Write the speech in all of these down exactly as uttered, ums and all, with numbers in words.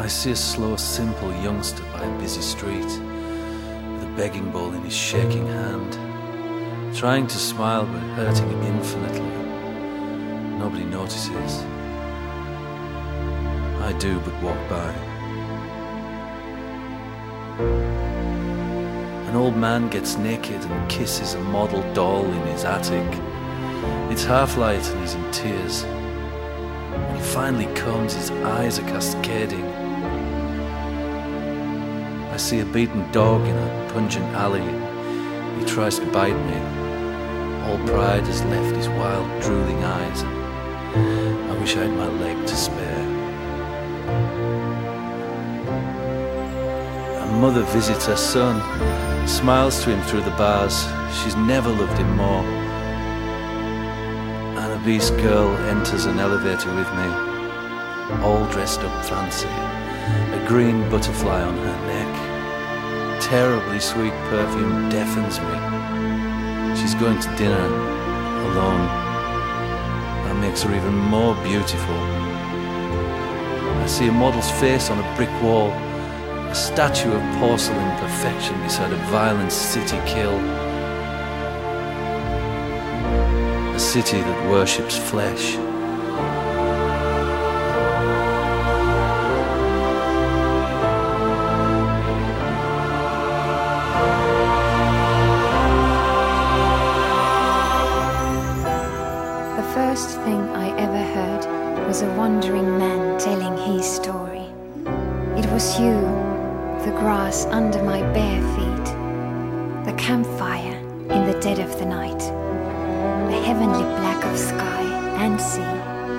I see a slow, simple youngster by a busy street, with a begging bowl in his shaking hand, trying to smile but hurting him infinitely. Nobody notices. I do but walk by. An old man gets naked and kisses a model doll in his attic. It's half-light and he's in tears. When he finally comes, his eyes are cascading. I see a beaten dog in a pungent alley. He tries to bite me. All pride has left his wild, drooling eyes. I wish I had my leg to spare. A mother visits her son, smiles to him through the bars. She's never loved him more. An obese girl enters an elevator with me, all dressed up fancy, a green butterfly on her neck. Terribly sweet perfume deafens me. She's going to dinner alone. That makes her even more beautiful. I see a model's face on a brick wall, a statue of porcelain perfection beside a violent city kill. A city that worships flesh. The first thing I ever heard was a wandering man telling his story. It was you, the grass under my bare feet, the campfire in the dead of the night, the heavenly black of sky and sea.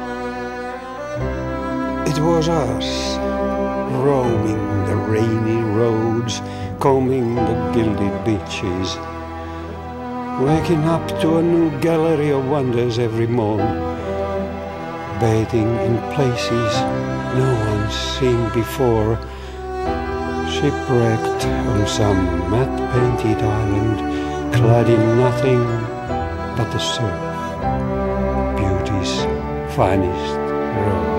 It was us, roaming the rainy roads, combing the gilded beaches, waking up to a new gallery of wonders every morn, bathing in places no one's seen before, shipwrecked on some matte-painted island, clad in nothing but the surf, beauty's finest robe.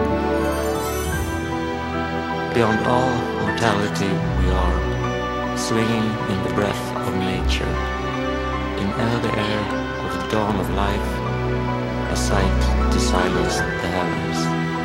Beyond all mortality we are, swinging in the breath of nature, in the air of the dawn of life, a sight to silence the heavens.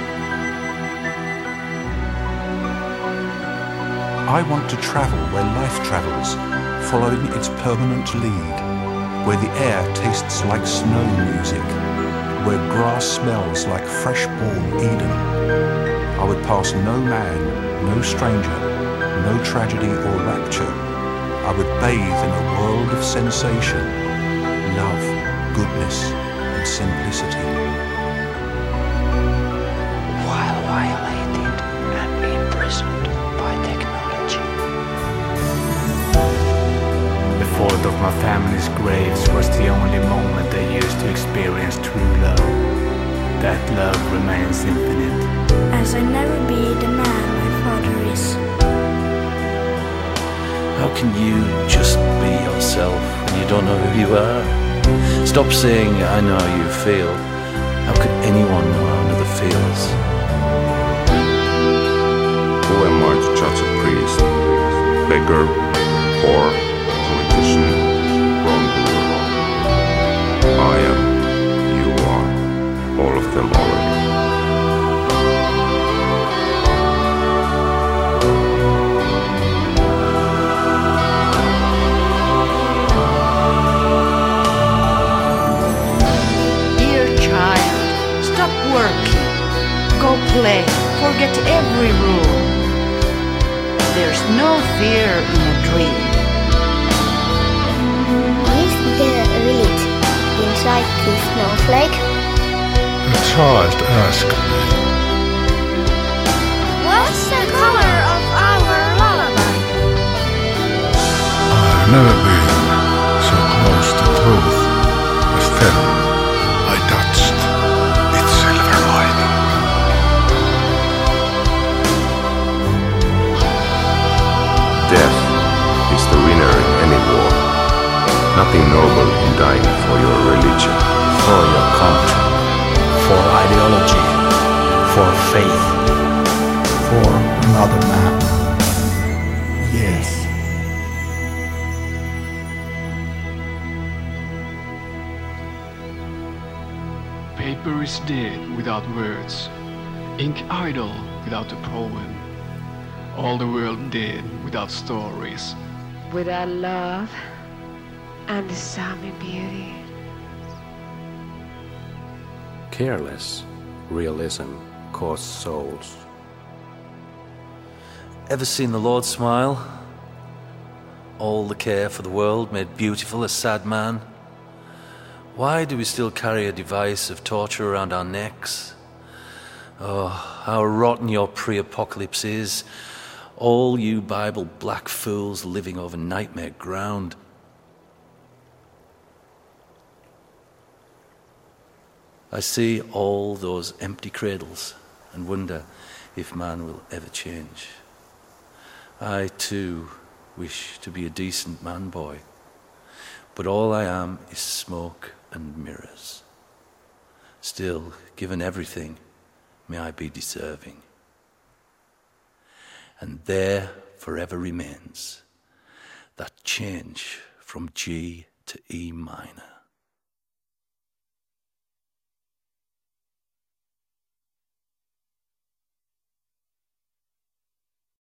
I want to travel where life travels, following its permanent lead, where the air tastes like snow music, where grass smells like fresh-born Eden. I would pass no man, no stranger, no tragedy or rapture. I would bathe in a world of sensation, love, goodness, and simplicity. While violated and imprisoned by technology. The thought of my family's graves was the only moment I used to experience true love. That love remains infinite. As I never be the man my father is. How can you just be yourself when you don't know who you are? Stop saying, I know how you feel. How could anyone know how another feels? Who am I to judge a priest, beggar, poor, politician, wrongdoer? I am, you are, all of them already. Working, go play, forget every rule. There's no fear in a dream. Is there a village inside this snowflake? A child asked me. What's the color of our lullaby? I've never been so close to truth as then I touched its silver lining. Death is the winner in any war. Nothing noble in dying for your religion, for your country, for ideology, for faith, for another Paper is dead without words, ink idle without a poem, all the world dead without stories. Without love and the Sami beauty. Careless realism costs souls. Ever seen the Lord smile? All the care for the world made beautiful a sad man. Why do we still carry a device of torture around our necks? Oh, how rotten your pre-apocalypse is. All you Bible black fools living over nightmare ground. I see all those empty cradles and wonder if man will ever change. I too wish to be a decent man boy, but all I am is smoke and mirrors. Still, given everything, may I be deserving. And there forever remains that change from G to E minor.